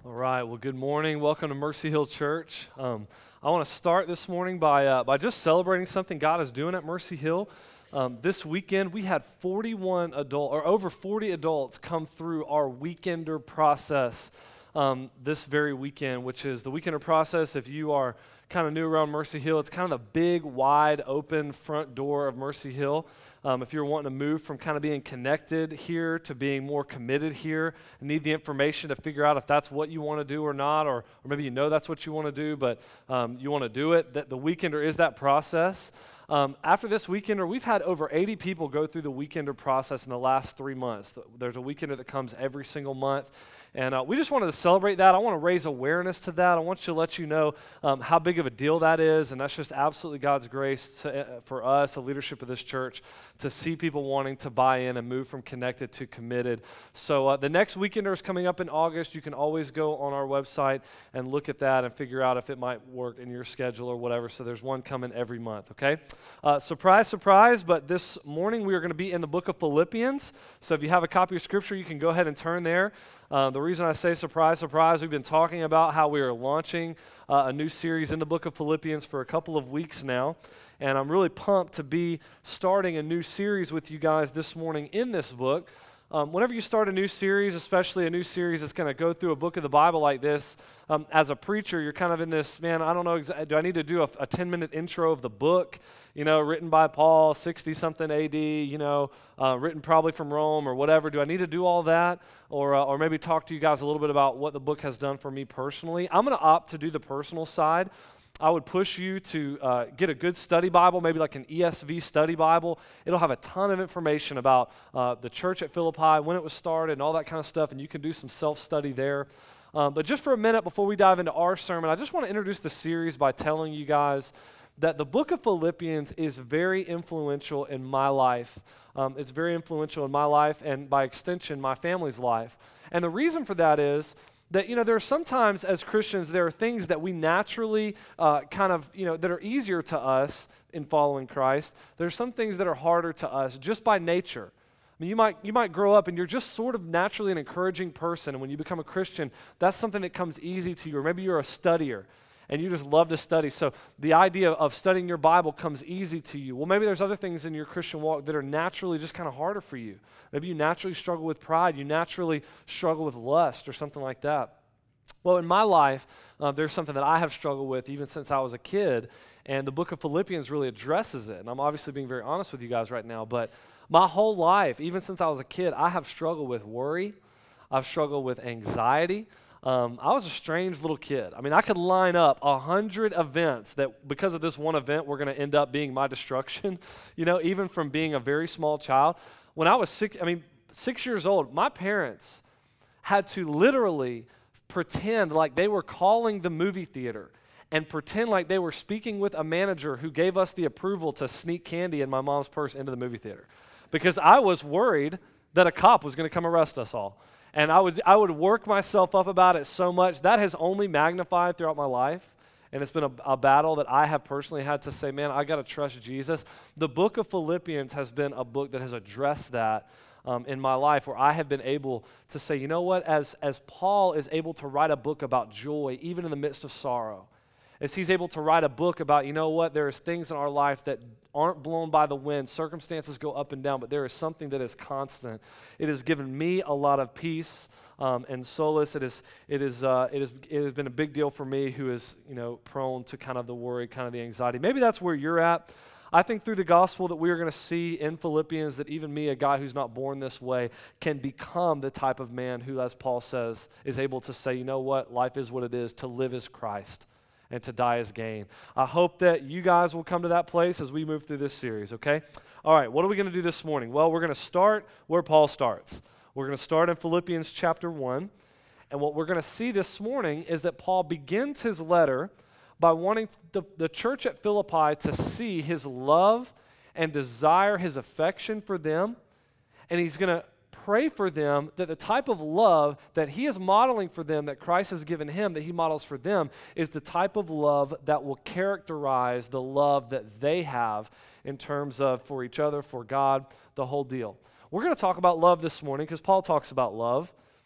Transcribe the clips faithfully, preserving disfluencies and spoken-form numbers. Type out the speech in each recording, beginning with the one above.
All right, well, good morning. Welcome to Mercy Hill Church. Um, I want to start this morning by, uh, by just celebrating something God is doing at Mercy Hill. Um, this weekend, we had forty-one adult, or over forty adults come through our weekender process um, this very weekend, which is the weekender process. If you are kind of new around Mercy Hill, it's kind of the big, wide open front door of Mercy Hill. Um, if you're wanting to move from kind of being connected here to being more committed here and need the information to figure out if that's what you want to do or not, or, or maybe you know that's what you want to do, but um, you want to do it, that the weekender is that process. Um, after this weekender, we've had over eighty people go through the weekender process in the last three months. There's a weekender that comes every single month. And uh, we just wanted to celebrate that. I want to raise awareness to that. I want to let you know um, how big of a deal that is, and that's just absolutely God's grace to, uh, for us, the leadership of this church, to see people wanting to buy in and move from connected to committed. So uh, the next weekender is coming up in August. You can always go on our website and look at that and figure out if it might work in your schedule or whatever. So there's one coming every month, okay? Uh, surprise, surprise, but this morning we are going to be in the book of Philippians. So if you have a copy of Scripture, you can go ahead and turn there. Uh, the reason I say surprise, surprise, we've been talking about how we are launching uh, a new series in the book of Philippians for a couple of weeks now, and I'm really pumped to be starting a new series with you guys this morning in this book. Um, whenever you start a new series, especially a new series that's going to go through a book of the Bible like this, um, as a preacher, you're kind of in this, man, I don't know, exa- do I need to do a, a ten-minute intro of the book, you know, written by Paul, sixty-something A D, you know, uh, written probably from Rome or whatever. Do I need to do all that? Or, uh, or maybe talk to you guys a little bit about what the book has done for me personally. I'm going to opt to do the personal side. I would push you to uh, get a good study Bible, maybe like an E S V study Bible. It'll have a ton of information about uh, the church at Philippi, when it was started, and all that kind of stuff, and you can do some self-study there. Um, but just for a minute before we dive into our sermon, I just want to introduce the series by telling you guys that the book of Philippians is very influential in my life. Um, it's very influential in my life and, by extension, my family's life. And the reason for that is that, you know, there are sometimes as Christians, there are things that we naturally uh, kind of, you know, that are easier to us in following Christ. There's some things that are harder to us just by nature. I mean, you might you might grow up and you're just sort of naturally an encouraging person, and when you become a Christian, that's something that comes easy to you. Or maybe you're a studier and you just love to study. So the idea of studying your Bible comes easy to you. Well, maybe there's other things in your Christian walk that are naturally just kind of harder for you. Maybe you naturally struggle with pride. You naturally struggle with lust or something like that. Well, in my life, uh, there's something that I have struggled with even since I was a kid, and the book of Philippians really addresses it. And I'm obviously being very honest with you guys right now, but my whole life, even since I was a kid, I have struggled with worry. I've struggled with anxiety. Um, I was a strange little kid. I mean, I could line up a hundred events that because of this one event were going to end up being my destruction, you know, even from being a very small child. When I was six, I mean, six years old, my parents had to literally pretend like they were calling the movie theater and pretend like they were speaking with a manager who gave us the approval to sneak candy in my mom's purse into the movie theater. Because I was worried that a cop was going to come arrest us all. And I would I would work myself up about it so much. That has only magnified throughout my life. And it's been a, a battle that I have personally had to say, man, I got to trust Jesus. The book of Philippians has been a book that has addressed that um, in my life, where I have been able to say, you know what, as, as Paul is able to write a book about joy, even in the midst of sorrow, as he's able to write a book about, you know what, there's things in our life that aren't blown by the wind. Circumstances go up and down, but there is something that is constant. It has given me a lot of peace um, and solace. It is, it is, uh, it is, it has been a big deal for me, who is, you know, prone to kind of the worry, kind of the anxiety. Maybe that's where you're at. I think through the gospel that we are going to see in Philippians that even me, a guy who's not born this way, can become the type of man who, as Paul says, is able to say, you know what, life is what it is, to live as Christ and to die as gain. I hope that you guys will come to that place as we move through this series, okay? All right, what are we going to do this morning? Well, we're going to start where Paul starts. We're going to start in Philippians chapter one, and what we're going to see this morning is that Paul begins his letter by wanting the, the church at Philippi to see his love and desire, his affection for them, and he's going to pray for them that the type of love that he is modeling for them, that Christ has given him, that he models for them, is the type of love that will characterize the love that they have in terms of for each other, for God, the whole deal. We're going to talk about love this morning because Paul talks about love.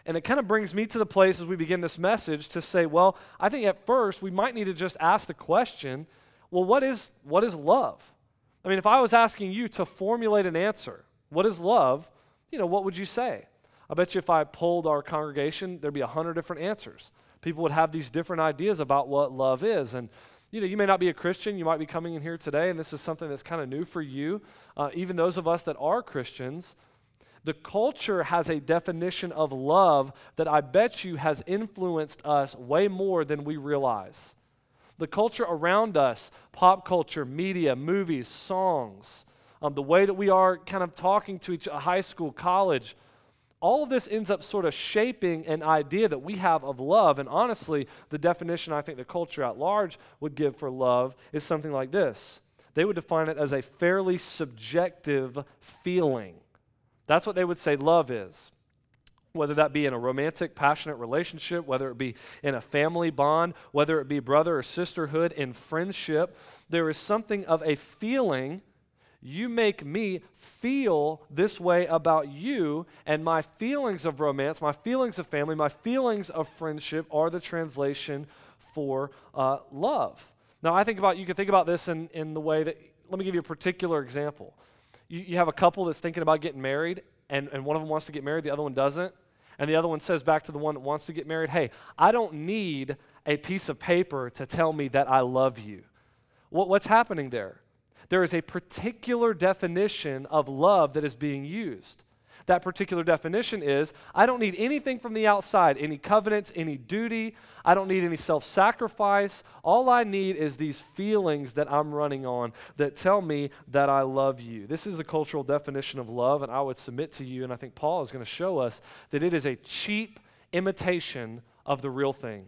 And it kind of brings me to the place as we begin this message to say, well, I think at first we might need to just ask the question, well, what is what is love? I mean, if I was asking you to formulate an answer, what is love? You know, what would you say? I bet you if I polled our congregation, there'd be a hundred different answers. People would have these different ideas about what love is. And, you know, you may not be a Christian. You might be coming in here today, and this is something that's kind of new for you. Uh, even those of us that are Christians, the culture has a definition of love that I bet you has influenced us way more than we realize. The culture around us, pop culture, media, movies, songs, um, the way that we are kind of talking to each high school, college, all of this ends up sort of shaping an idea that we have of love. And honestly, the definition I think the culture at large would give for love is something like this. They would define it as a fairly subjective feeling. That's what they would say love is. Whether that be in a romantic, passionate relationship, whether it be in a family bond, whether it be brother or sisterhood, in friendship, there is something of a feeling. You make me feel this way about you, and my feelings of romance, my feelings of family, my feelings of friendship are the translation for uh, love. Now, I think about, you can think about this in, in the way that, let me give you a particular example. You, you have a couple that's thinking about getting married, and, and one of them wants to get married, the other one doesn't, and the other one says back to the one that wants to get married, hey, I don't need a piece of paper to tell me that I love you. What, what's happening there? There is a particular definition of love that is being used. That particular definition is, I don't need anything from the outside, any covenants, any duty. I don't need any self-sacrifice. All I need is these feelings that I'm running on that tell me that I love you. This is the cultural definition of love, and I would submit to you, and I think Paul is going to show us that it is a cheap imitation of the real thing.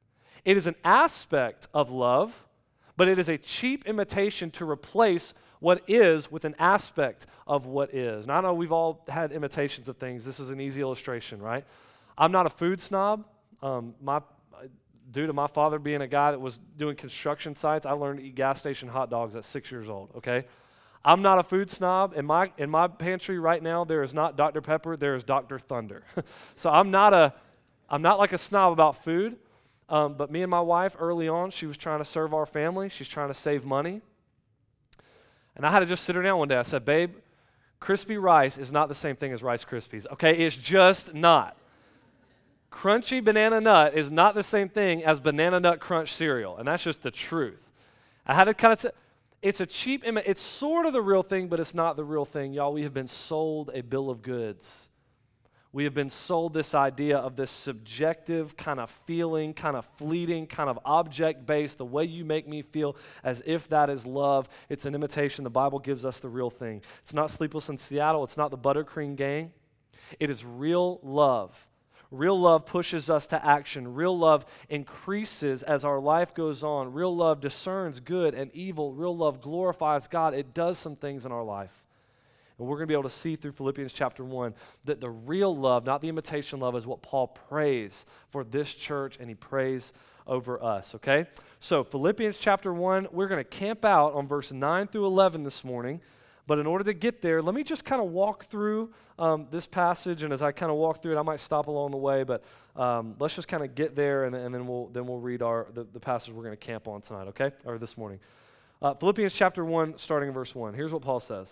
It is an aspect of love, but it is a cheap imitation to replace what is with an aspect of what is. Now, I know we've all had imitations of things. This is an easy illustration, right? I'm not a food snob. Um, my, due to my father being a guy that was doing construction sites, I learned to eat gas station hot dogs at six years old, okay? I'm not a food snob. In my, in my pantry right now, there is not Doctor Pepper, there is Doctor Thunder. So I'm not, a, I'm not like a snob about food. Um, but me and my wife, early on, she was trying to serve our family. She's trying to save money. And I had to just sit her down one day. I said, babe, crispy rice is not the same thing as Rice Krispies, okay? It's just not. Crunchy banana nut is not the same thing as banana nut crunch cereal, and that's just the truth. I had to kind of, t- it's a cheap, Im- it's sort of the real thing, but it's not the real thing. Y'all, we have been sold a bill of goods. We have been sold this idea of this subjective kind of feeling, kind of fleeting, kind of object-based, the way you make me feel as if that is love. It's an imitation. The Bible gives us the real thing. It's not Sleepless in Seattle. It's not the Buttercream Gang. It is real love. Real love pushes us to action. Real love increases as our life goes on. Real love discerns good and evil. Real love glorifies God. It does some things in our life. And we're going to be able to see through Philippians chapter one that the real love, not the imitation love, is what Paul prays for this church, and he prays over us, okay? So Philippians chapter one, we're going to camp out on verse nine through eleven this morning. But in order to get there, let me just kind of walk through um, this passage, and as I kind of walk through it, I might stop along the way, but um, let's just kind of get there, and, and then we'll then we'll read our the, the passage we're going to camp on tonight, okay? Or this morning. Uh, Philippians chapter one, starting in verse one. Here's what Paul says.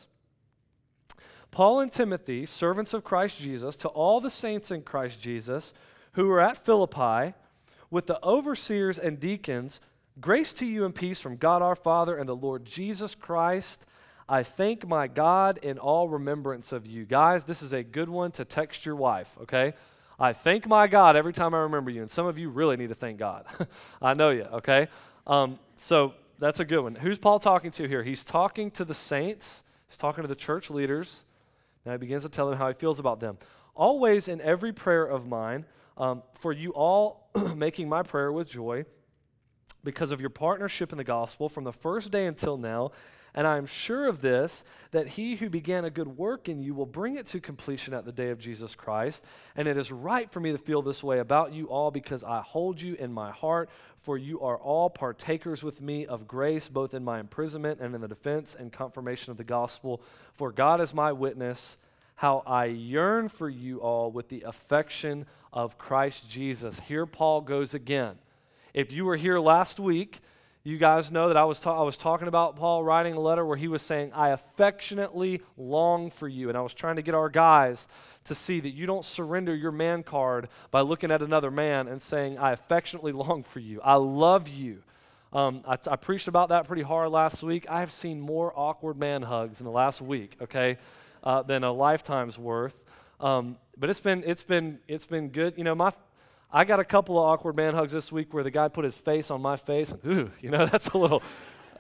Paul and Timothy, servants of Christ Jesus, to all the saints in Christ Jesus who are at Philippi, with the overseers and deacons, grace to you and peace from God our Father and the Lord Jesus Christ. I thank my God in all remembrance of you. Guys, this is a good one to text your wife, okay? I thank my God every time I remember you, and some of you really need to thank God. I know you, okay? Um, so that's a good one. Who's Paul talking to here? He's talking to the saints. He's talking to the church leaders. Now he begins to tell them how he feels about them. Always in every prayer of mine, um, for you all making my prayer with joy because of your partnership in the gospel from the first day until now. And I am sure of this, that he who began a good work in you will bring it to completion at the day of Jesus Christ. And it is right for me to feel this way about you all because I hold you in my heart, for you are all partakers with me of grace, both in my imprisonment and in the defense and confirmation of the gospel. For God is my witness, how I yearn for you all with the affection of Christ Jesus. Here Paul goes again. If you were here last week, you guys know that I was, ta- I was talking about Paul writing a letter where he was saying, I affectionately long for you. And I was trying to get our guys to see that you don't surrender your man card by looking at another man and saying, I affectionately long for you. I love you. Um, I, I preached about that pretty hard last week. I have seen more awkward man hugs in the last week, okay, uh, than a lifetime's worth. Um, but it's been, it's been, it's been good. You know, my I got a couple of awkward man hugs this week where the guy put his face on my face. And, ooh, you know, that's a little,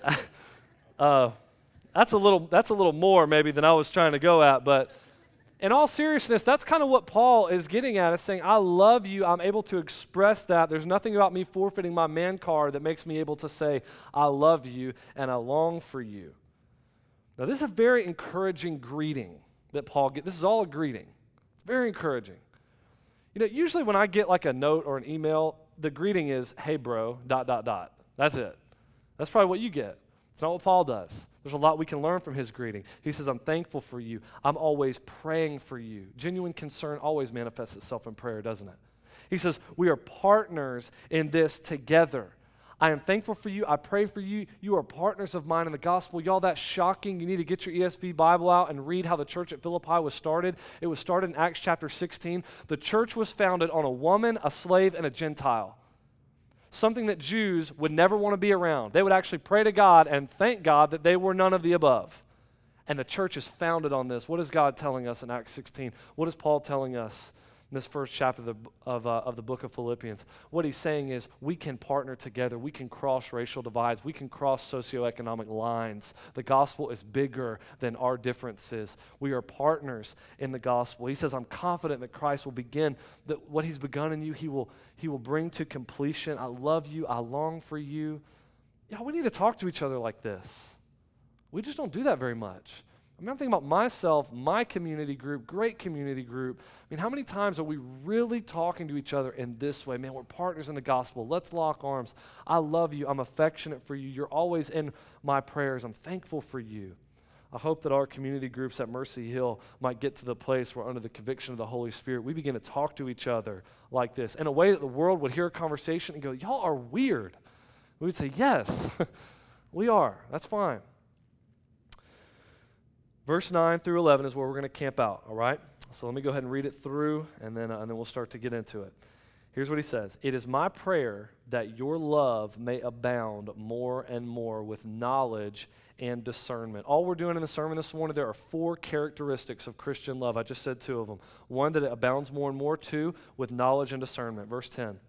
uh, that's a little, that's a little more maybe than I was trying to go at. But in all seriousness, that's kind of what Paul is getting at. Is saying, I love you. I'm able to express that. There's nothing about me forfeiting my man card that makes me able to say, I love you and I long for you. Now, this is a very encouraging greeting that Paul gets. This is all a greeting. It's very encouraging. You know, usually when I get like a note or an email, the greeting is, hey bro, dot, dot, dot. That's it. That's probably what you get. It's not what Paul does. There's a lot we can learn from his greeting. He says, I'm thankful for you. I'm always praying for you. Genuine concern always manifests itself in prayer, doesn't it? He says, we are partners in this together. I am thankful for you. I pray for you. You are partners of mine in the gospel. Y'all, that's shocking. You need to get your E S V Bible out and read how the church at Philippi was started. It was started in Acts chapter sixteen. The church was founded on a woman, a slave, and a Gentile. Something that Jews would never want to be around. They would actually pray to God and thank God that they were none of the above. And the church is founded on this. What is God telling us in Acts sixteen? What is Paul telling us in this first chapter of the, of, uh, of the book of Philippians? What he's saying is we can partner together. We can cross racial divides. We can cross socioeconomic lines. The gospel is bigger than our differences. We are partners in the gospel. He says, I'm confident that Christ will begin, that what he's begun in you, he will, he will bring to completion. I love you. I long for you. Yeah, we need to talk to each other like this. We just don't do that very much. I mean, I'm thinking about myself, my community group, great community group. I mean, how many times are we really talking to each other in this way? Man, we're partners in the gospel. Let's lock arms. I love you. I'm affectionate for you. You're always in my prayers. I'm thankful for you. I hope that our community groups at Mercy Hill might get to the place where under the conviction of the Holy Spirit, we begin to talk to each other like this in a way that the world would hear a conversation and go, y'all are weird. We would say, yes, we are. That's fine. Verse nine through eleven is where we're going to camp out, all right? So let me go ahead and read it through, and then, uh, and then we'll start to get into it. Here's what he says. It is my prayer that your love may abound more and more with knowledge and discernment. All we're doing in the sermon this morning, there are four characteristics of Christian love. I just said two of them. One, that it abounds more and more. Two, with knowledge and discernment. Verse ten.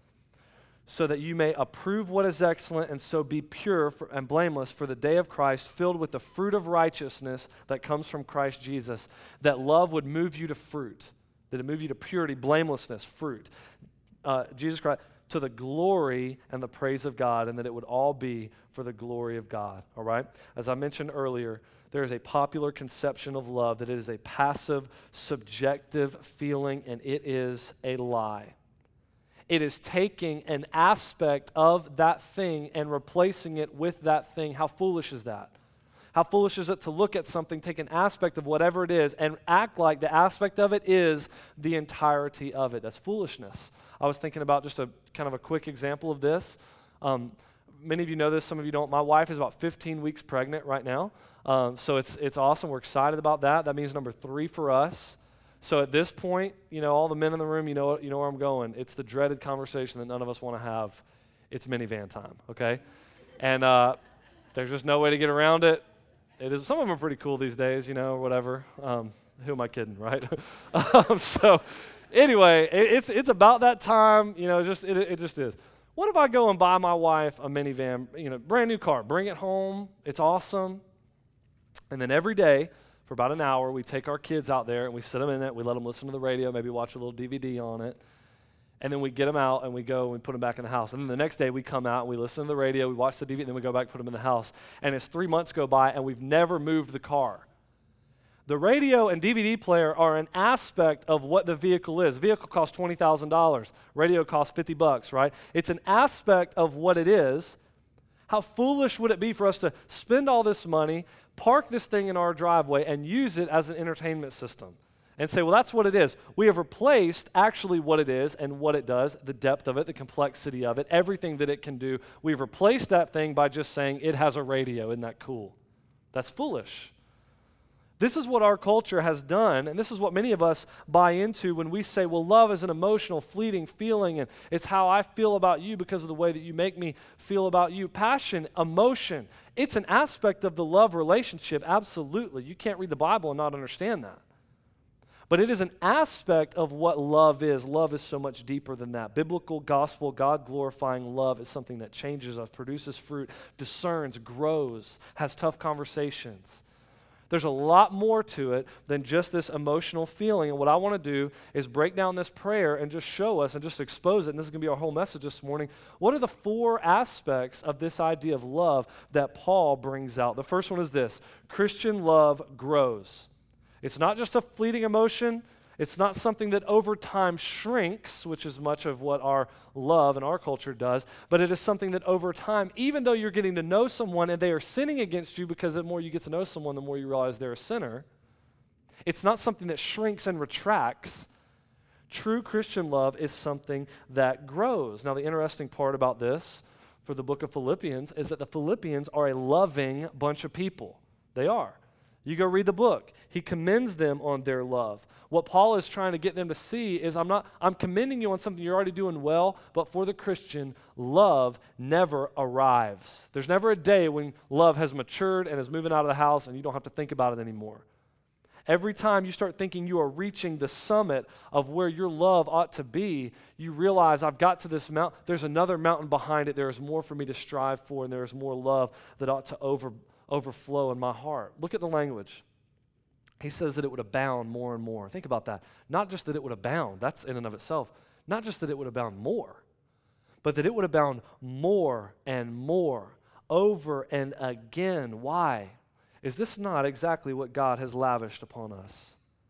So that you may approve what is excellent and so be pure for, and blameless for the day of Christ, filled with the fruit of righteousness that comes from Christ Jesus, that love would move you to fruit, that it move you to purity, blamelessness, fruit. Uh, Jesus Christ, to the glory and the praise of God, and that it would all be for the glory of God, all right? As I mentioned earlier, there is a popular conception of love that it is a passive, subjective feeling, and it is a lie. It is taking an aspect of that thing and replacing it with that thing. How foolish is that? How foolish is it to look at something, take an aspect of whatever it is, and act like the aspect of it is the entirety of it? That's foolishness. I was thinking about just a kind of a quick example of this. Um, many of you know this, some of you don't. My wife is about fifteen weeks pregnant right now, um, so it's it's awesome. We're excited about that. That means number three for us. So at this point, you know, all the men in the room, you know, you know where I'm going. It's the dreaded conversation that none of us want to have. It's minivan time, okay? And uh, there's just no way to get around it. It is. Some of them are pretty cool these days, you know, or whatever. Um, who am I kidding, right? um, so anyway, it, it's it's about that time, you know. Just it, it just is. What if I go and buy my wife a minivan, you know, brand new car, bring it home, it's awesome, and then every day, for about an hour, we take our kids out there and we sit them in it, we let them listen to the radio, maybe watch a little D V D on it, and then we get them out and we go and we put them back in the house. And then the next day we come out and we listen to the radio, we watch the D V D, and then we go back and put them in the house. And it's three months go by and we've never moved the car. The radio and D V D player are an aspect of what the vehicle is. The vehicle costs twenty thousand dollars. Radio costs fifty bucks, right? It's an aspect of what it is. How foolish would it be for us to spend all this money, park this thing in our driveway, and use it as an entertainment system? and say, well, that's what it is. We have replaced actually what it is and what it does, the depth of it, the complexity of it, everything that it can do. We've replaced that thing by just saying it has a radio. Isn't that cool? That's foolish. This is what our culture has done, and this is what many of us buy into when we say, well, love is an emotional, fleeting feeling, and it's how I feel about you because of the way that you make me feel about you. Passion, emotion, it's an aspect of the love relationship, absolutely. You can't read the Bible and not understand that. But it is an aspect of what love is. Love is so much deeper than that. Biblical, gospel, God-glorifying love is something that changes us, produces fruit, discerns, grows, has tough conversations. There's a lot more to it than just this emotional feeling. And what I want to do is break down this prayer and just show us and just expose it. And this is going to be our whole message this morning. What are the four aspects of this idea of love that Paul brings out? The first one is this: Christian love grows. It's not just a fleeting emotion. It's not something that over time shrinks, which is much of what our love and our culture does, but it is something that over time, even though you're getting to know someone and they are sinning against you, because the more you get to know someone, the more you realize they're a sinner, it's not something that shrinks and retracts. True Christian love is something that grows. Now, the interesting part about this for the book of Philippians is that the Philippians are a loving bunch of people. They are. You go read the book. He commends them on their love. What Paul is trying to get them to see is I'm not I'm commending you on something you're already doing well, but for the Christian, love never arrives. There's never a day when love has matured and is moving out of the house and you don't have to think about it anymore. Every time you start thinking you are reaching the summit of where your love ought to be, you realize I've got to this mountain. There's another mountain behind it. There is more for me to strive for, and there is more love that ought to over overflow in my heart. Look at the language. He says that it would abound more and more. Think about that. Not just that it would abound, that's in and of itself. Not just that it would abound more, but that it would abound more and more, over and again. Why? Is this not exactly what God has lavished upon us?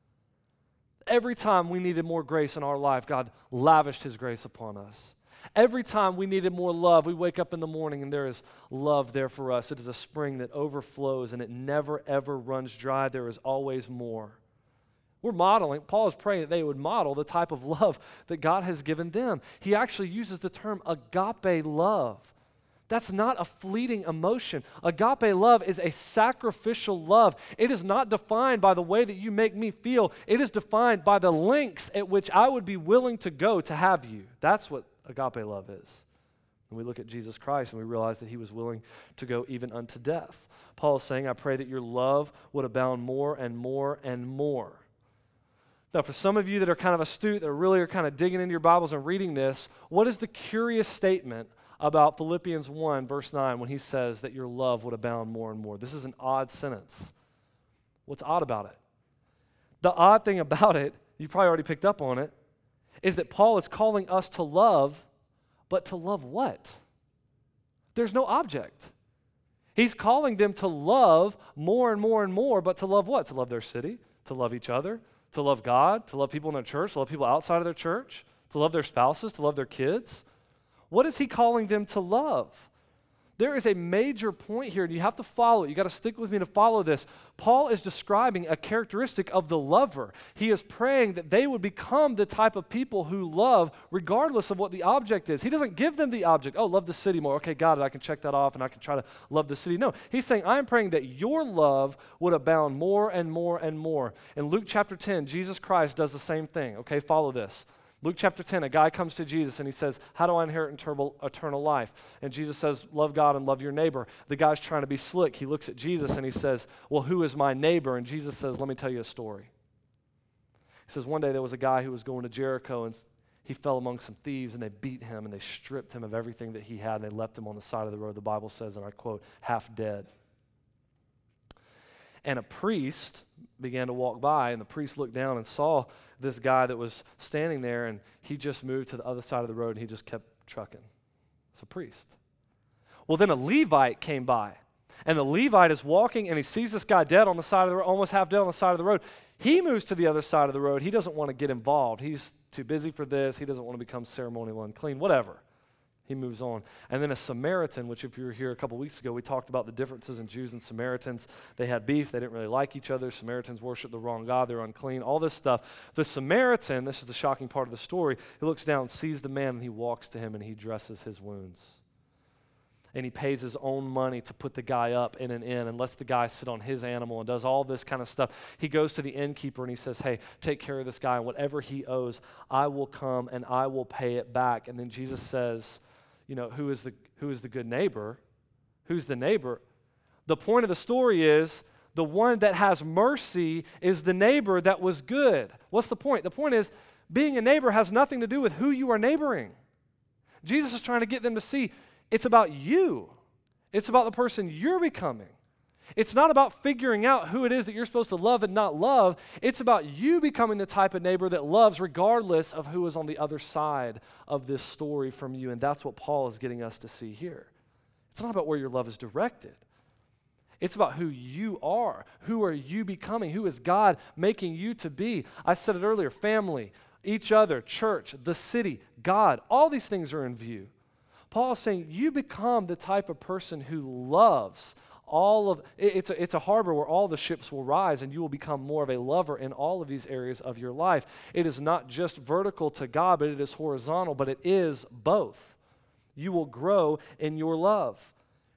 Every time we needed more grace in our life, God lavished His grace upon us. Every time we needed more love, we wake up in the morning and there is love there for us. It is a spring that overflows and it never, ever runs dry. There is always more. We're modeling, Paul is praying that they would model the type of love that God has given them. He actually uses the term agape love. That's not a fleeting emotion. Agape love is a sacrificial love. It is not defined by the way that you make me feel. It is defined by the lengths at which I would be willing to go to have you. That's what agape love is. And we look at Jesus Christ and we realize that He was willing to go even unto death. Paul is saying, I pray that your love would abound more and more and more. Now, for some of you that are kind of astute, that really are kind of digging into your Bibles and reading this, what is the curious statement about Philippians one, verse nine, when he says that your love would abound more and more? This is an odd sentence. What's odd about it? The odd thing about it, you probably already picked up on it, is that Paul is calling us to love, but to love what? There's no object. He's calling them to love more and more and more, but to love what? To love their city, to love each other, to love God, to love people in their church, to love people outside of their church, to love their spouses, to love their kids. What is he calling them to love? There is a major point here, and you have to follow it. You got to stick with me to follow this. Paul is describing a characteristic of the lover. He is praying that they would become the type of people who love regardless of what the object is. He doesn't give them the object. Oh, love the city more. Okay, got it. I can check that off, and I can try to love the city. No, he's saying, I am praying that your love would abound more and more and more. In Luke chapter ten, Jesus Christ does the same thing. Okay, follow this. Luke chapter ten, a guy comes to Jesus and he says, how do I inherit eternal, eternal life? And Jesus says, love God and love your neighbor. The guy's trying to be slick. He looks at Jesus and he says, well, who is my neighbor? And Jesus says, let me tell you a story. He says, one day there was a guy who was going to Jericho and he fell among some thieves and they beat him and they stripped him of everything that he had and they left him on the side of the road. The Bible says, and I quote, half dead. And a priest began to walk by, and the priest looked down and saw this guy that was standing there, and he just moved to the other side of the road, and he just kept trucking. It's a priest. Well, then a Levite came by, and the Levite is walking, and he sees this guy dead on the side of the road, almost half dead on the side of the road. He moves to the other side of the road. He doesn't want to get involved. He's too busy for this. He doesn't want to become ceremonial unclean, whatever. He moves on. And then a Samaritan, which if you were here a couple weeks ago, we talked about the differences in Jews and Samaritans. They had beef. They didn't really like each other. Samaritans worshiped the wrong God. They're unclean, all this stuff. The Samaritan, this is the shocking part of the story, he looks down, sees the man, and he walks to him, and he dresses his wounds. And he pays his own money to put the guy up in an inn and lets the guy sit on his animal and does all this kind of stuff. He goes to the innkeeper and he says, hey, take care of this guy, and whatever he owes, I will come and I will pay it back. And then Jesus says, you know, who is the who is the good neighbor? Who's the neighbor? The point of the story is the one that has mercy is the neighbor that was good. What's the point? The point is being a neighbor has nothing to do with who you are neighboring. Jesus is trying to get them to see it's about you. It's about the person you're becoming. It's not about figuring out who it is that you're supposed to love and not love. It's about you becoming the type of neighbor that loves regardless of who is on the other side of this story from you. And that's what Paul is getting us to see here. It's not about where your love is directed. It's about who you are. Who are you becoming? Who is God making you to be? I said it earlier, family, each other, church, the city, God, all these things are in view. Paul is saying you become the type of person who loves all of, it's a, it's a harbor where all the ships will rise, and you will become more of a lover in all of these areas of your life. It is not just vertical to God, but it is horizontal, but it is both. You will grow in your love.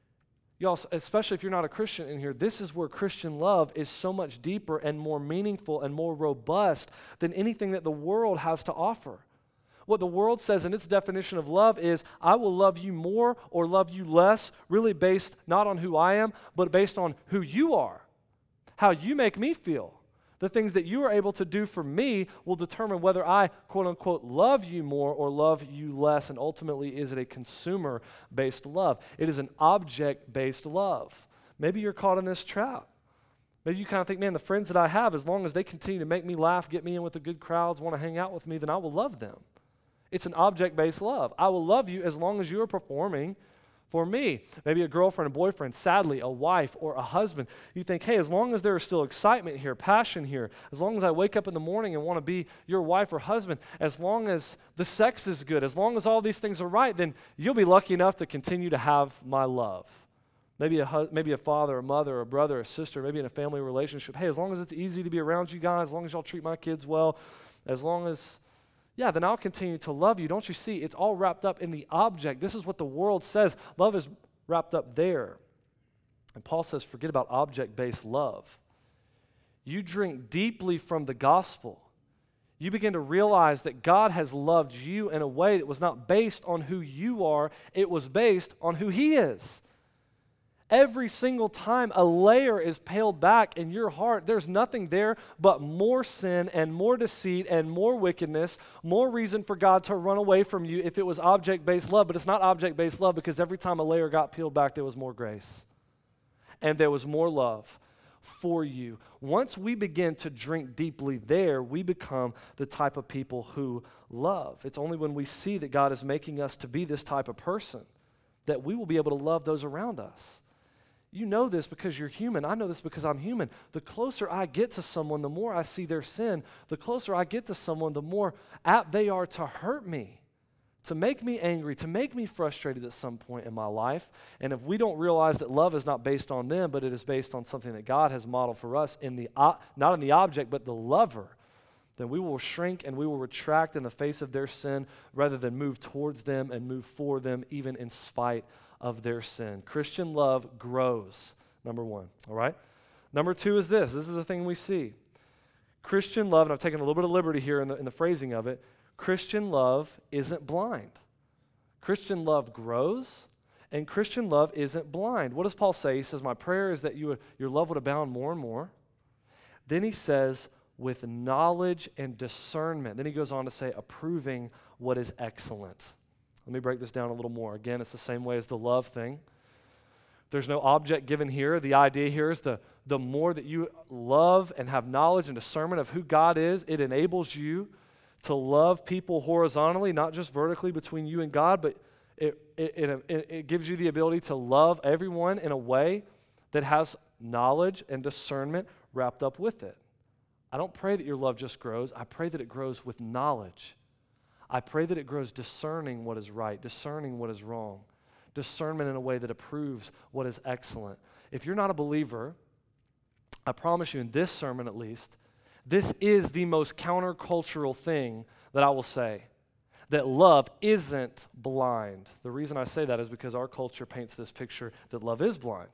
Y'all, especially if you're not a Christian in here, this is where Christian love is so much deeper and more meaningful and more robust than anything that the world has to offer. What the world says in its definition of love is, I will love you more or love you less, really based not on who I am, but based on who you are, how you make me feel. The things that you are able to do for me will determine whether I, quote unquote, love you more or love you less, and ultimately, is it a consumer-based love? It is an object-based love. Maybe you're caught in this trap. Maybe you kind of think, man, the friends that I have, as long as they continue to make me laugh, get me in with the good crowds, want to hang out with me, then I will love them. It's an object-based love. I will love you as long as you are performing for me. Maybe a girlfriend, a boyfriend, sadly, a wife or a husband. You think, hey, as long as there is still excitement here, passion here, as long as I wake up in the morning and want to be your wife or husband, as long as the sex is good, as long as all these things are right, then you'll be lucky enough to continue to have my love. Maybe a, hu- maybe a father, a mother, a brother, a sister, maybe in a family relationship. Hey, as long as it's easy to be around you guys, as long as y'all treat my kids well, as long as... yeah, then I'll continue to love you. Don't you see? It's all wrapped up in the object. This is what the world says. Love is wrapped up there. And Paul says, forget about object-based love. You drink deeply from the gospel. You begin to realize that God has loved you in a way that was not based on who you are. It was based on who He is. Every single time a layer is peeled back in your heart, there's nothing there but more sin and more deceit and more wickedness, more reason for God to run away from you if it was object-based love. But it's not object-based love, because every time a layer got peeled back, there was more grace and there was more love for you. Once we begin to drink deeply there, we become the type of people who love. It's only when we see that God is making us to be this type of person that we will be able to love those around us. You know this because you're human. I know this because I'm human. The closer I get to someone, the more I see their sin. The closer I get to someone, the more apt they are to hurt me, to make me angry, to make me frustrated at some point in my life. And if we don't realize that love is not based on them, but it is based on something that God has modeled for us, in the uh, not in the object, but the lover, then we will shrink and we will retract in the face of their sin rather than move towards them and move for them, even in spite of their sin. Christian love grows, number one, all right? Number two is this. This is the thing we see. Christian love, and I've taken a little bit of liberty here in the, in the phrasing of it, Christian love isn't blind. Christian love grows, and Christian love isn't blind. What does Paul say? He says, my prayer is that you would, your love would abound more and more. Then he says, with knowledge and discernment. Then he goes on to say, approving what is excellent. Let me break this down a little more. Again, it's the same way as the love thing. There's no object given here. The idea here is the, the more that you love and have knowledge and discernment of who God is, it enables you to love people horizontally, not just vertically between you and God, but it, it, it, it gives you the ability to love everyone in a way that has knowledge and discernment wrapped up with it. I don't pray that your love just grows. I pray that it grows with knowledge. I pray that it grows discerning what is right, discerning what is wrong, discernment in a way that approves what is excellent. If you're not a believer, I promise you in this sermon at least, this is the most countercultural thing that I will say, that love isn't blind. The reason I say that is because our culture paints this picture that love is blind.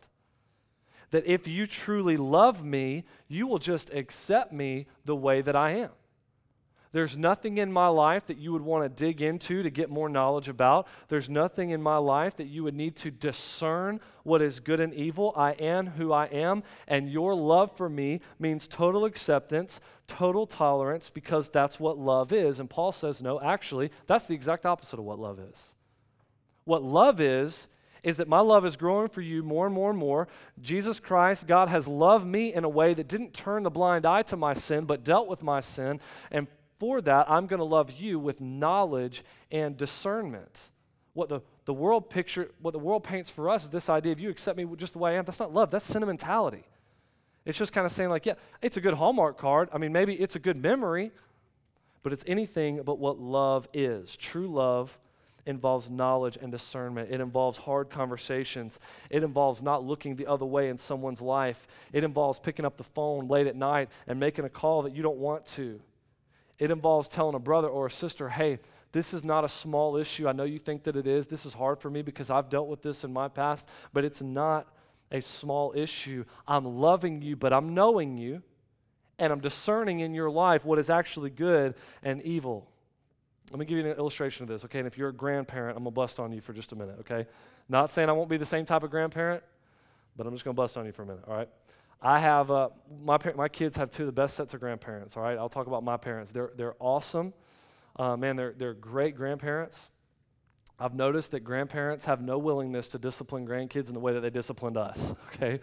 That if you truly love me, you will just accept me the way that I am. There's nothing in my life that you would want to dig into to get more knowledge about. There's nothing in my life that you would need to discern what is good and evil. I am who I am, and your love for me means total acceptance, total tolerance, because that's what love is. And Paul says, no, actually, that's the exact opposite of what love is. What love is, is that my love is growing for you more and more and more. Jesus Christ, God has loved me in a way that didn't turn the blind eye to my sin, but dealt with my sin. And for that, I'm going to love you with knowledge and discernment. What the, the world picture, what the world paints for us is this idea of you accept me just the way I am. That's not love. That's sentimentality. It's just kind of saying like, yeah, it's a good Hallmark card. I mean, maybe it's a good memory, but it's anything but what love is. True love involves knowledge and discernment. It involves hard conversations. It involves not looking the other way in someone's life. It involves picking up the phone late at night and making a call that you don't want to. It involves telling a brother or a sister, hey, this is not a small issue. I know you think that it is. This is hard for me because I've dealt with this in my past, but it's not a small issue. I'm loving you, but I'm knowing you, and I'm discerning in your life what is actually good and evil. Let me give you an illustration of this, okay? And if you're a grandparent, I'm going to bust on you for just a minute, okay? Not saying I won't be the same type of grandparent, but I'm just going to bust on you for a minute, all right? I have, uh, my par- my kids have two of the best sets of grandparents, all right? I'll talk about my parents. They're they're awesome. Uh, man, they're, they're great grandparents. I've noticed that grandparents have no willingness to discipline grandkids in the way that they disciplined us, okay?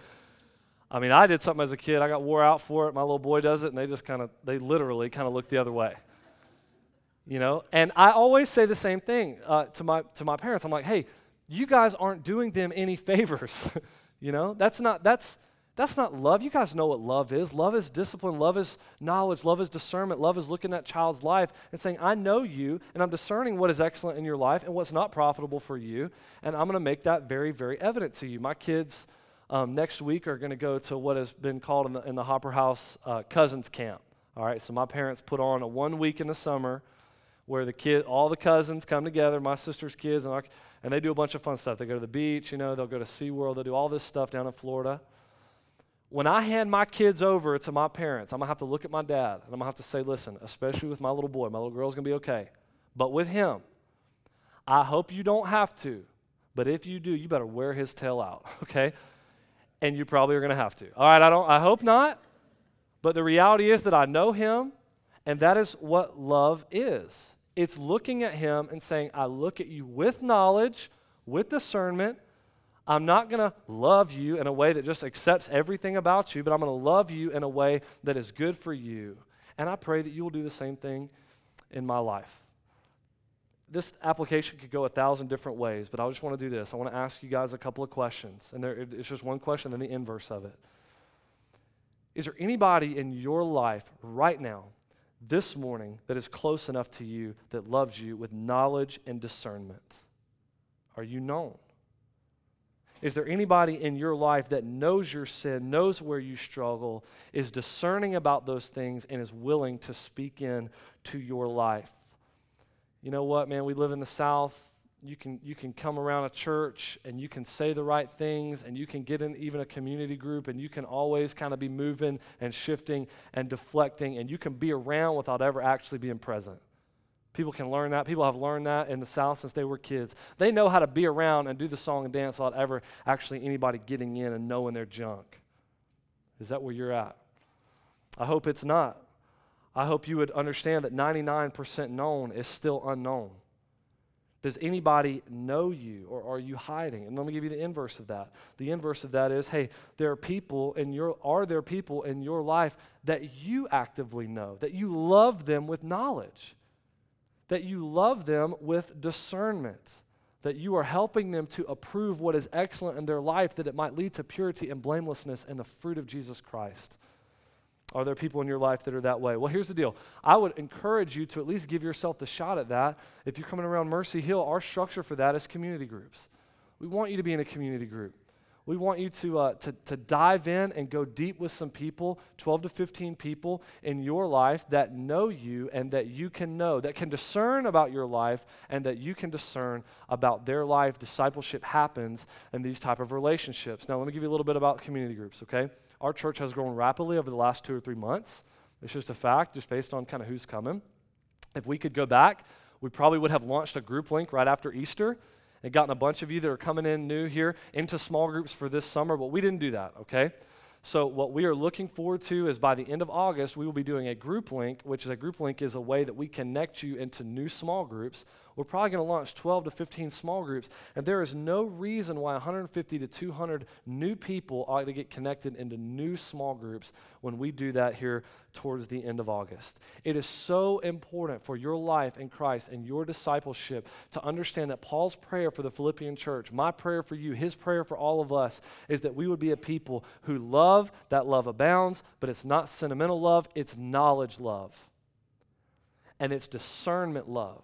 I mean, I did something as a kid. I got wore out for it. My little boy does it, and they just kind of, they literally kind of look the other way, you know? And I always say the same thing uh, to my to my parents. I'm like, hey, you guys aren't doing them any favors, you know? That's not, that's... That's not love. You guys know what love is. Love is discipline. Love is knowledge. Love is discernment. Love is looking at that child's life and saying, I know you, and I'm discerning what is excellent in your life and what's not profitable for you, and I'm going to make that very, very evident to you. My kids um, next week are going to go to what has been called in the, in the Hopper House uh, Cousins Camp. All right, so my parents put on a one week in the summer where the kid, all the cousins come together, my sister's kids, and, our, and they do a bunch of fun stuff. They go to the beach, you know, they'll go to SeaWorld, they'll do all this stuff down in Florida. When I hand my kids over to my parents, I'm going to have to look at my dad, and I'm going to have to say, listen, especially with my little boy, my little girl's going to be okay. But with him, I hope you don't have to, but if you do, you better wear his tail out, okay? And you probably are going to have to. All right, I don't. I hope not, but the reality is that I know him, and that is what love is. It's looking at him and saying, I look at you with knowledge, with discernment. I'm not going to love you in a way that just accepts everything about you, but I'm going to love you in a way that is good for you. And I pray that you will do the same thing in my life. This application could go a thousand different ways, but I just want to do this. I want to ask you guys a couple of questions. And there, it's just one question, then the inverse of it. Is there anybody in your life right now, this morning, that is close enough to you that loves you with knowledge and discernment? Are you known? Is there anybody in your life that knows your sin, knows where you struggle, is discerning about those things, and is willing to speak in to your life? You know what, man? We live in the South. You can you can come around a church, and you can say the right things, and you can get in even a community group, and you can always kind of be moving and shifting and deflecting, and you can be around without ever actually being present. People can learn that. People have learned that in the South since they were kids. They know how to be around and do the song and dance without ever actually anybody getting in and knowing their junk. Is that where you're at? I hope it's not. I hope you would understand that ninety-nine percent known is still unknown. Does anybody know you, or are you hiding? And let me give you the inverse of that. The inverse of that is, hey, there are people in your, are there people in your life that you actively know, that you love them with knowledge, that you love them with discernment, that you are helping them to approve what is excellent in their life, that it might lead to purity and blamelessness and the fruit of Jesus Christ. Are there people in your life that are that way? Well, here's the deal. I would encourage you to at least give yourself the shot at that. If you're coming around Mercy Hill, our structure for that is community groups. We want you to be in a community group. We want you to, uh, to, to dive in and go deep with some people, twelve to fifteen people in your life that know you and that you can know, that can discern about your life and that you can discern about their life. Discipleship happens in these type of relationships. Now, let me give you a little bit about community groups, okay? Our church has grown rapidly over the last two or three months. It's just a fact, just based on kind of who's coming. If we could go back, we probably would have launched a group link right after Easter and gotten a bunch of you that are coming in new here into small groups for this summer, but we didn't do that, okay? So what we are looking forward to is by the end of August, we will be doing a group link, which is a group link is a way that we connect you into new small groups. We're probably going to launch twelve to fifteen small groups, and there is no reason why one hundred fifty to two hundred new people ought to get connected into new small groups when we do that here towards the end of August. It is so important for your life in Christ and your discipleship to understand that Paul's prayer for the Philippian church, my prayer for you, his prayer for all of us, is that we would be a people who love, that love abounds, but it's not sentimental love, it's knowledge love. And it's discernment love.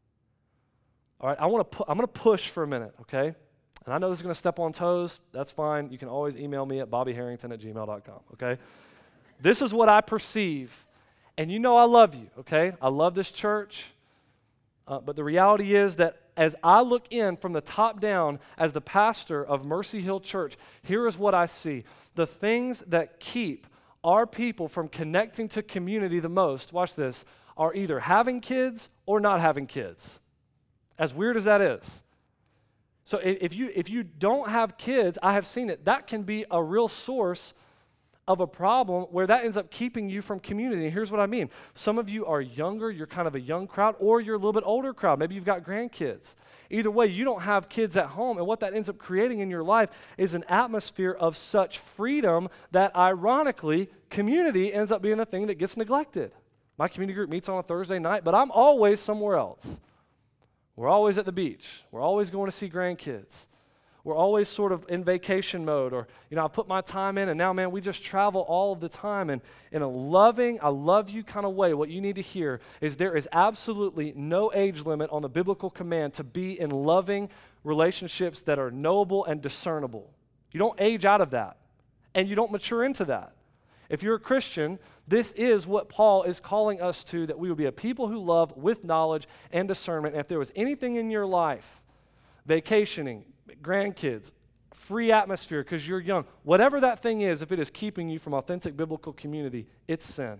All right, I want to pu- I'm going to push for a minute, okay? And I know this is going to step on toes. That's fine. You can always email me at bobby harrington at gmail dot com, okay? This is what I perceive. And you know I love you, okay? I love this church. Uh, but the reality is that as I look in from the top down as the pastor of Mercy Hill Church, here is what I see. The things that keep our people from connecting to community the most, watch this, are either having kids or not having kids. As weird as that is. So if you if you don't have kids, I have seen it, that can be a real source of a problem where that ends up keeping you from community. And here's what I mean. Some of you are younger, you're kind of a young crowd, or you're a little bit older crowd. Maybe you've got grandkids. Either way, you don't have kids at home, and what that ends up creating in your life is an atmosphere of such freedom that ironically, community ends up being the thing that gets neglected. My community group meets on a Thursday night, but I'm always somewhere else. We're always at the beach. We're always going to see grandkids. We're always sort of in vacation mode, or, you know, I put my time in, and now, man, we just travel all of the time. And in a loving, I love you kind of way, what you need to hear is there is absolutely no age limit on the biblical command to be in loving relationships that are knowable and discernible. You don't age out of that, and you don't mature into that. If you're a Christian, this is what Paul is calling us to, that we will be a people who love with knowledge and discernment. And if there was anything in your life, vacationing, grandkids, free atmosphere because you're young, whatever that thing is, if it is keeping you from authentic biblical community, it's sin.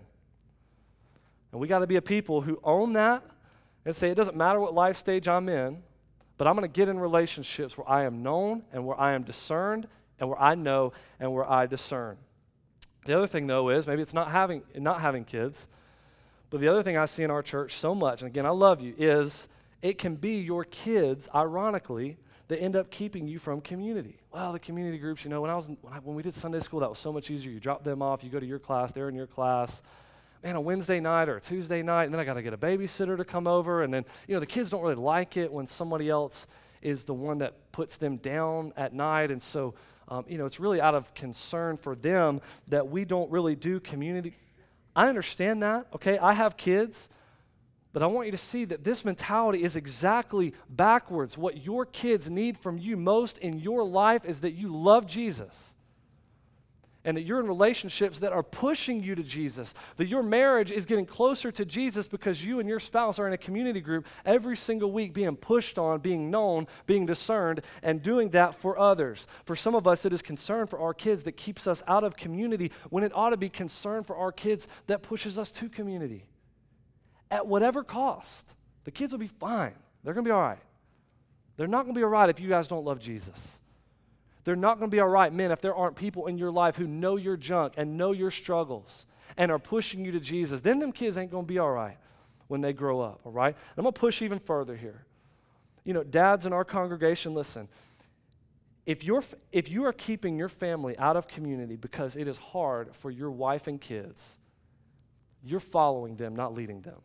And we got to be a people who own that and say, it doesn't matter what life stage I'm in, but I'm going to get in relationships where I am known and where I am discerned and where I know and where I discern. The other thing, though, is maybe it's not having not having kids, but the other thing I see in our church so much, and again, I love you, is it can be your kids, ironically, that end up keeping you from community. Well, the community groups, you know, when I was in, when, I, when we did Sunday school, that was so much easier. You drop them off, you go to your class, they're in your class. Man, a Wednesday night or a Tuesday night, and then I got to get a babysitter to come over, and then, you know, the kids don't really like it when somebody else is the one that puts them down at night, and so Um, you know, it's really out of concern for them that we don't really do community. I understand that, okay? I have kids, but I want you to see that this mentality is exactly backwards. What your kids need from you most in your life is that you love Jesus and that you're in relationships that are pushing you to Jesus, that your marriage is getting closer to Jesus because you and your spouse are in a community group every single week being pushed on, being known, being discerned, and doing that for others. For some of us, it is concern for our kids that keeps us out of community when it ought to be concern for our kids that pushes us to community. At whatever cost, the kids will be fine. They're going to be all right. They're not going to be all right if you guys don't love Jesus. They're not going to be all right, men, if there aren't people in your life who know your junk and know your struggles and are pushing you to Jesus. Then them kids ain't going to be all right when they grow up, all right? I'm going to push even further here. You know, dads in our congregation, listen, if you're if you are keeping your family out of community because it is hard for your wife and kids, you're following them, not leading them.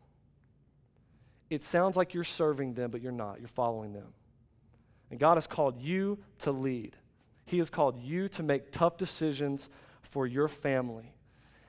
It sounds like you're serving them, but you're not. You're following them. And God has called you to lead. He has called you to make tough decisions for your family.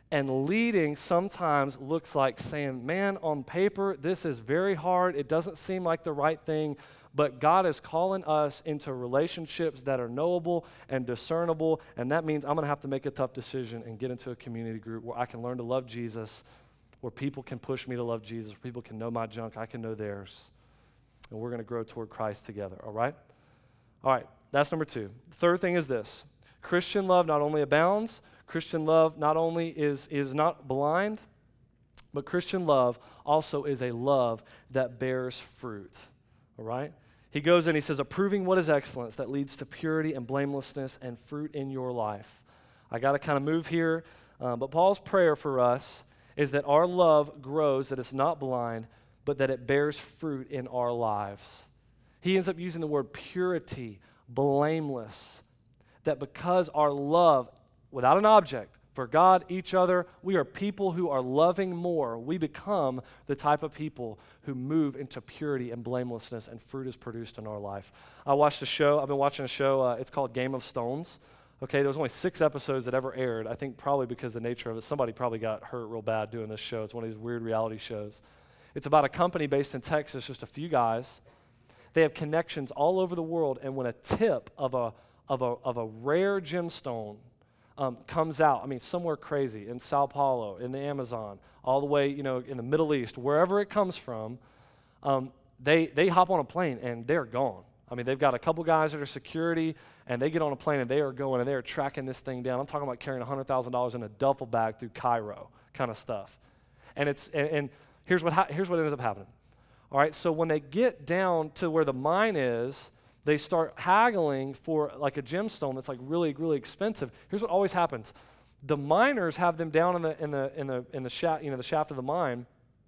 And leading sometimes looks like saying, man, on paper, this is very hard. It doesn't seem like the right thing, but God is calling us into relationships that are knowable and discernible, and that means I'm going to have to make a tough decision and get into a community group where I can learn to love Jesus, where people can push me to love Jesus, where people can know my junk, I can know theirs, and we're going to grow toward Christ together, all right? All right, that's number two. Third thing is this. Christian love not only abounds, Christian love not only is, is not blind, but Christian love also is a love that bears fruit, all right? He goes and he says, approving what is excellence that leads to purity and blamelessness and fruit in your life. I got to kind of move here, um, but Paul's prayer for us is that our love grows, that it's not blind, but that it bears fruit in our lives. He ends up using the word purity, blameless, that because our love, without an object, for God, each other, we are people who are loving more. We become the type of people who move into purity and blamelessness, and fruit is produced in our life. I watched a show, I've been watching a show, uh, it's called Game of Stones. Okay, there was only six episodes that ever aired. I think probably because of the nature of it. Somebody probably got hurt real bad doing this show. It's one of these weird reality shows. It's about a company based in Texas, just a few guys. They have connections all over the world, and when a tip of a of a of a rare gemstone um, comes out, I mean, somewhere crazy in Sao Paulo, in the Amazon, all the way, you know, in the Middle East, wherever it comes from, um, they they hop on a plane and they're gone. I mean, they've got a couple guys that are security, and they get on a plane and they are going and they are tracking this thing down. I'm talking about carrying one hundred thousand dollars in a duffel bag through Cairo, kind of stuff. And it's and, and here's what ha- here's what ends up happening. All right, so when they get down to where the mine is, they start haggling for like a gemstone that's like really, really expensive. Here's what always happens: the miners have them down in the in the in the in the shaft, you know, the shaft of the mine.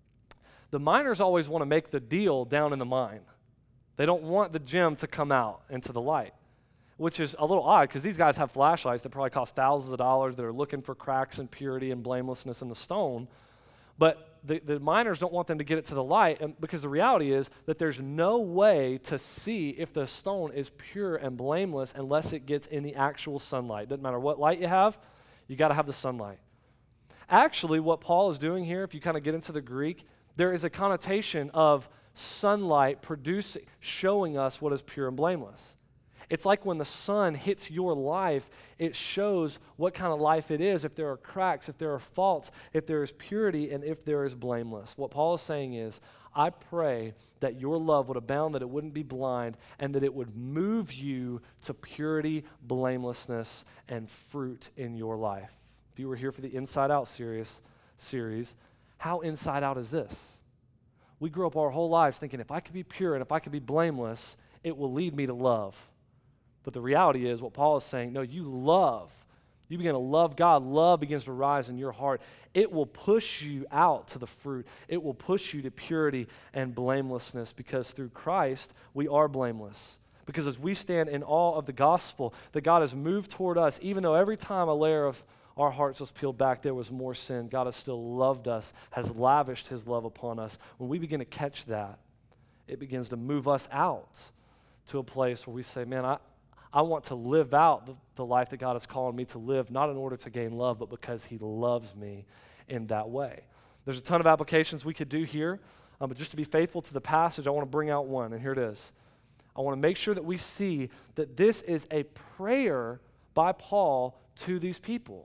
The miners always want to make the deal down in the mine. They don't want the gem to come out into the light, which is a little odd because these guys have flashlights that probably cost thousands of dollars. They're looking for cracks and purity and blamelessness in the stone. But the, the miners don't want them to get it to the light, and because the reality is that there's no way to see if the stone is pure and blameless unless it gets in the actual sunlight. Doesn't matter what light you have, you got to have the sunlight. Actually, what Paul is doing here, if you kind of get into the Greek, there is a connotation of sunlight producing, showing us what is pure and blameless. It's like when the sun hits your life, it shows what kind of life it is, if there are cracks, if there are faults, if there is purity, and if there is blameless. What Paul is saying is, I pray that your love would abound, that it wouldn't be blind, and that it would move you to purity, blamelessness, and fruit in your life. If you were here for the Inside Out series, series, how inside out is this? We grew up our whole lives thinking if I could be pure and if I could be blameless, it will lead me to love. But the reality is what Paul is saying, no, you love. You begin to love God. Love begins to rise in your heart. It will push you out to the fruit. It will push you to purity and blamelessness because through Christ, we are blameless. Because as we stand in awe of the gospel, that God has moved toward us, even though every time a layer of our hearts was peeled back, there was more sin. God has still loved us, has lavished his love upon us. When we begin to catch that, it begins to move us out to a place where we say, man, I, I want to live out the, the life that God is calling me to live, not in order to gain love, but because he loves me in that way. There's a ton of applications we could do here, um, but just to be faithful to the passage, I want to bring out one, and here it is. I want to make sure that we see that this is a prayer by Paul to these people.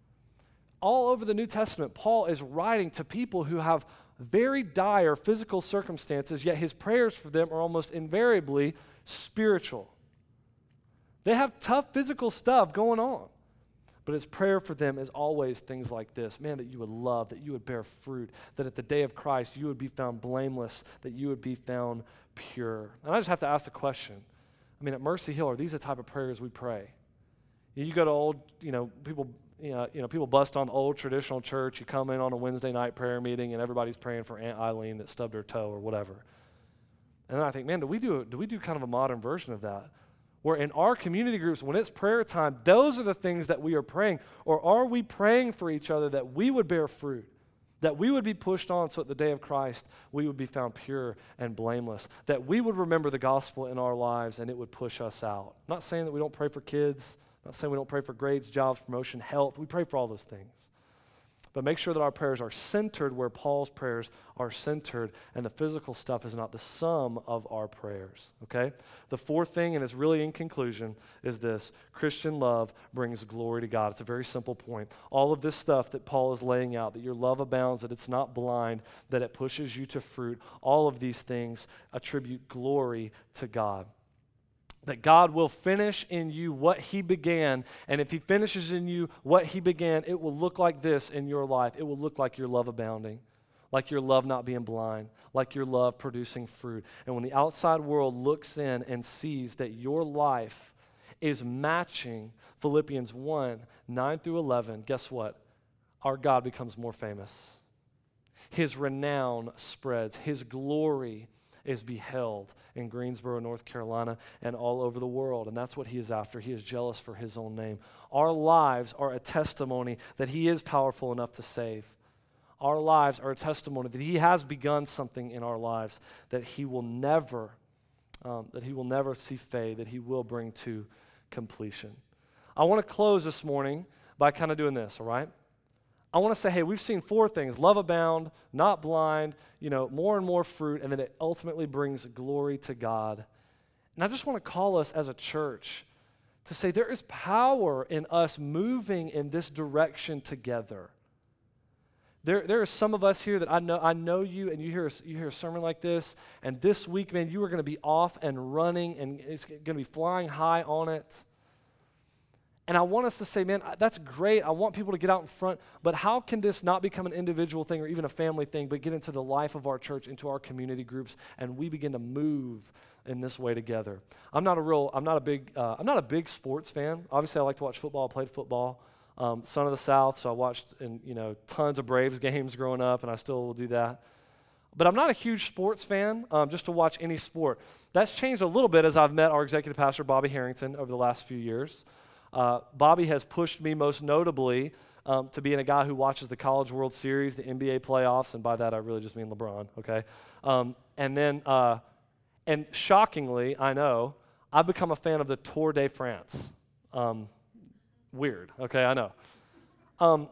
All over the New Testament, Paul is writing to people who have very dire physical circumstances, yet his prayers for them are almost invariably spiritual. They have tough physical stuff going on, but his prayer for them is always things like this. Man, that you would love, that you would bear fruit, that at the day of Christ you would be found blameless, that you would be found pure. And I just have to ask the question, I mean, at Mercy Hill, are these the type of prayers we pray? You go to old, you know, people... You know, you know, people bust on the old traditional church. You come in on a Wednesday night prayer meeting, and everybody's praying for Aunt Eileen that stubbed her toe or whatever. And then I think, man, do we do do we do kind of a modern version of that? Where in our community groups, when it's prayer time, those are the things that we are praying. Or are we praying for each other that we would bear fruit, that we would be pushed on so at the day of Christ we would be found pure and blameless, that we would remember the gospel in our lives and it would push us out? I'm not saying that we don't pray for kids. I'm not saying we don't pray for grades, jobs, promotion, health. We pray for all those things. But make sure that our prayers are centered where Paul's prayers are centered, and the physical stuff is not the sum of our prayers, okay? The fourth thing, and it's really in conclusion, is this: Christian love brings glory to God. It's a very simple point. All of this stuff that Paul is laying out, that your love abounds, that it's not blind, that it pushes you to fruit, all of these things attribute glory to God. That God will finish in you what he began, and if he finishes in you what he began, it will look like this in your life. It will look like your love abounding, like your love not being blind, like your love producing fruit. And when the outside world looks in and sees that your life is matching Philippians one, nine through eleven, guess what? Our God becomes more famous. His renown spreads. His glory is beheld in Greensboro, North Carolina, and all over the world. And that's what he is after. He is jealous for his own name. Our lives are a testimony that he is powerful enough to save. Our lives are a testimony that he has begun something in our lives that he will never, um, that he will never see fade, that he will bring to completion. I want to close this morning by kind of doing this, all right? I want to say, hey, we've seen four things: love abound, not blind, you know, more and more fruit, and then it ultimately brings glory to God. And I just want to call us as a church to say there is power in us moving in this direction together. There, there are some of us here that I know, I know you, and you hear, you hear a sermon like this, and this week, man, you are going to be off and running, and it's going to be flying high on it. And I want us to say, man, that's great. I want people to get out in front, but how can this not become an individual thing or even a family thing, but get into the life of our church, into our community groups, and we begin to move in this way together? I'm not a real, I'm not a big, uh, I'm not a big sports fan. Obviously, I like to watch football. I played football. Um, son of the South, so I watched, in, you know, tons of Braves games growing up, and I still will do that. But I'm not a huge sports fan, um, just to watch any sport. That's changed a little bit as I've met our executive pastor, Bobby Harrington, over the last few years. Uh, Bobby has pushed me most notably um, to being a guy who watches the College World Series, the N B A playoffs, and by that I really just mean LeBron, okay? Um, and then, uh, and shockingly, I know, I've become a fan of the Tour de France. Um, weird, okay, I know. Um,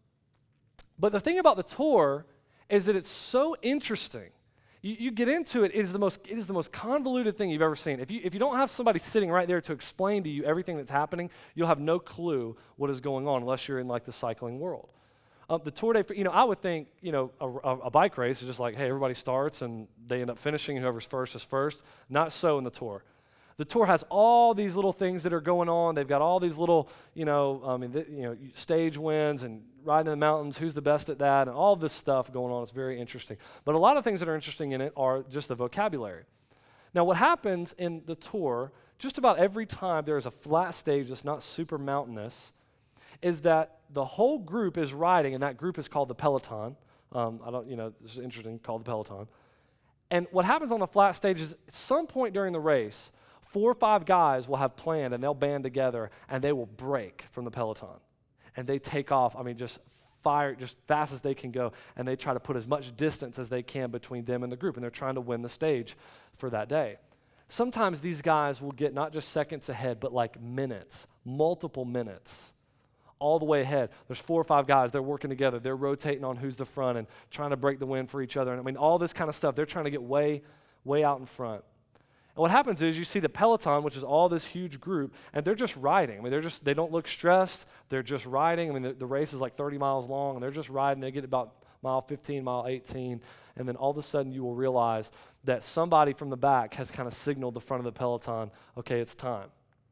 but the thing about the Tour is that it's so interesting. You, you get into it, it is the most it is the most convoluted thing you've ever seen. If you if you don't have somebody sitting right there to explain to you everything that's happening, you'll have no clue what is going on unless you're in like the cycling world. Um, the Tour de, you know, I would think, you know, a, a, a bike race is just like, hey, everybody starts and they end up finishing. Whoever's first is first. Not so in the Tour. The Tour has all these little things that are going on. They've got all these little, you know, I mean, th- you know, stage wins and riding in the mountains. Who's the best at that? And all this stuff going on. It's very interesting. But a lot of things that are interesting in it are just the vocabulary. Now, what happens in the Tour, just about every time there is a flat stage that's not super mountainous, is that the whole group is riding, and that group is called the peloton. Um, I don't, you know, this is interesting, called the peloton. And what happens on the flat stage is at some point during the race, four or five guys will have planned, and they'll band together, and they will break from the peloton. And they take off, I mean, just fire, just fast as they can go, and they try to put as much distance as they can between them and the group, and they're trying to win the stage for that day. Sometimes these guys will get not just seconds ahead, but like minutes, multiple minutes, all the way ahead. There's four or five guys, they're working together, they're rotating on who's the front and trying to break the wind for each other. And I mean, all this kind of stuff, they're trying to get way, way out in front. And what happens is you see the peloton, which is all this huge group, and they're just riding. I mean, they're just, they don't look stressed. They're just riding. I mean, the, the race is like thirty miles long, and they're just riding. They get about mile fifteen, mile eighteen, and then all of a sudden you will realize that somebody from the back has kind of signaled the front of the peloton, okay, it's time.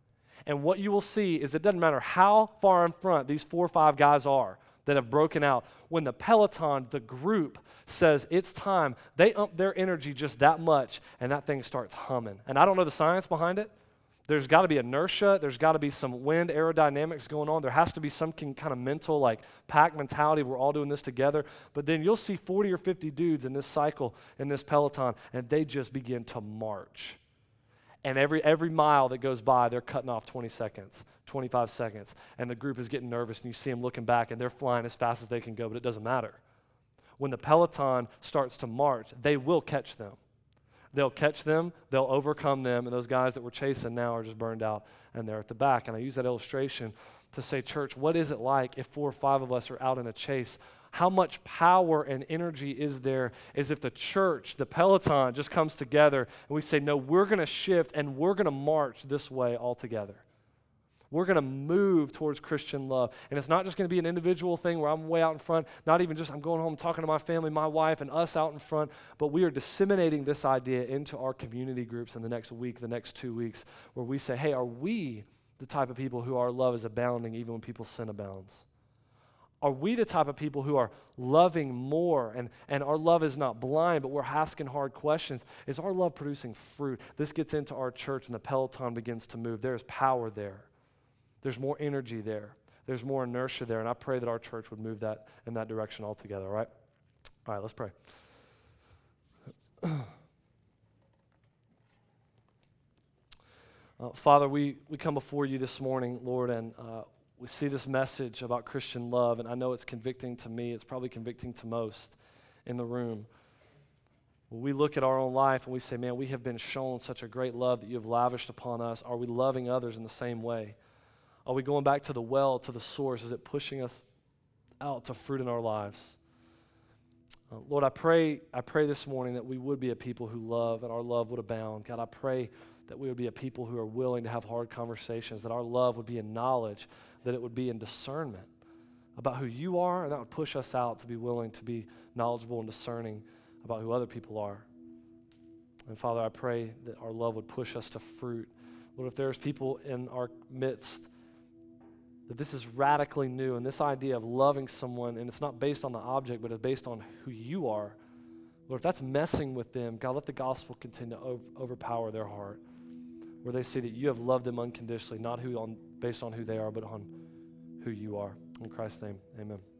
And what you will see is it doesn't matter how far in front these four or five guys are that have broken out. When the peloton, the group, says it's time, they ump their energy just that much, and that thing starts humming. And I don't know the science behind it. There's got to be inertia. There's got to be some wind aerodynamics going on. There has to be some kind of mental, like, pack mentality. We're all doing this together. But then you'll see forty or fifty dudes in this cycle, in this peloton, and they just begin to march. And every every mile that goes by, they're cutting off twenty seconds, twenty-five seconds, and the group is getting nervous, and you see them looking back, and they're flying as fast as they can go, but it doesn't matter. When the peloton starts to march, they will catch them. They'll catch them, they'll overcome them, and those guys that were chasing now are just burned out, and they're at the back. And I use that illustration to say, church, what is it like if four or five of us are out in a chase? how much power and energy is there is if the church, the Peloton, just comes together and we say, no, we're going to shift and we're going to march this way all together. We're going to move towards Christian love. And it's not just going to be an individual thing where I'm way out in front, not even just I'm going home talking to my family, my wife, and us out in front, but we are disseminating this idea into our community groups in the next week, the next two weeks, where we say, hey, are we the type of people who our love is abounding even when people's sin abounds? Are we the type of people who are loving more and, and our love is not blind, but we're asking hard questions? Is our love producing fruit? This gets into our church and the Peloton begins to move. There is power there. There's more energy there. There's more inertia there, and I pray that our church would move that in that direction altogether, all right? All right, let's pray. uh, Father, we, we come before you this morning, Lord, and uh, we see this message about Christian love, and I know it's convicting to me. It's probably convicting to most in the room. When we look at our own life and we say, man, we have been shown such a great love that you have lavished upon us. Are we loving others in the same way? Are we going back to the well, to the source? Is it pushing us out to fruit in our lives? Uh, Lord, I pray, I pray this morning that we would be a people who love and our love would abound. God, I pray that we would be a people who are willing to have hard conversations, that our love would be in knowledge, that it would be in discernment about who you are, and that would push us out to be willing to be knowledgeable and discerning about who other people are. And Father, I pray that our love would push us to fruit. Lord, if there's people in our midst that this is radically new, and this idea of loving someone, and it's not based on the object, but it's based on who you are, Lord, if that's messing with them, God, let the gospel continue to over- overpower their heart, where they see that you have loved them unconditionally, not who on based on who they are, but on who you are. In Christ's name, amen.